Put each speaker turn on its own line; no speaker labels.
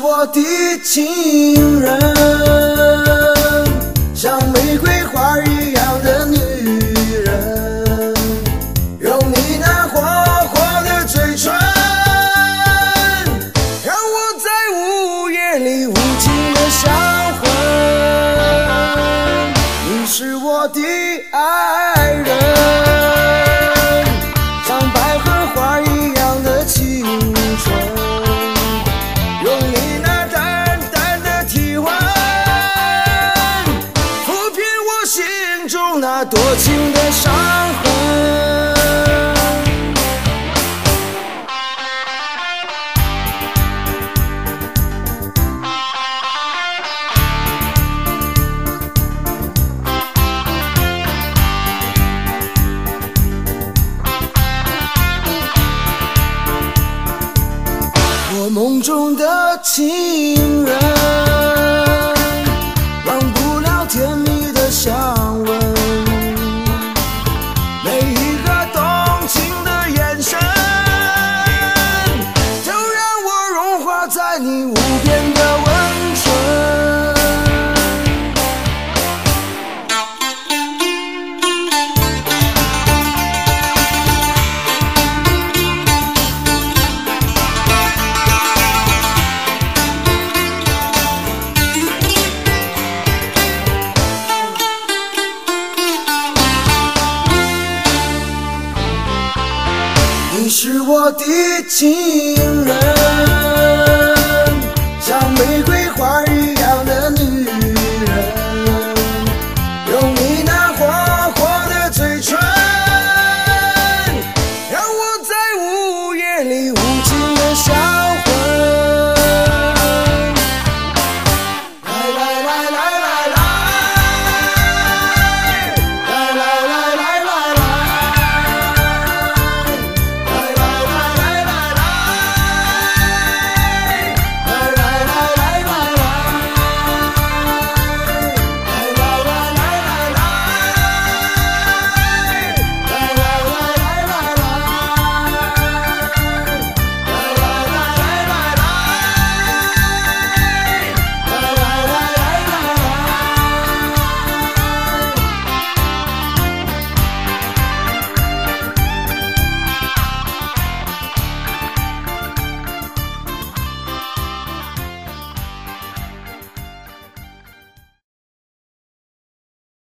我的情人，像玫瑰花一样的女人，用你那火火的嘴唇，让我在午夜里无尽的销魂。你是我的爱人，像百合花一样的青春，用你那淡淡的体温，抚平我心中那多情的伤痕。我梦中的情人，忘不了甜蜜的香吻，每一个动情的眼神，都让我融化在你无边的温存。你是我的情人。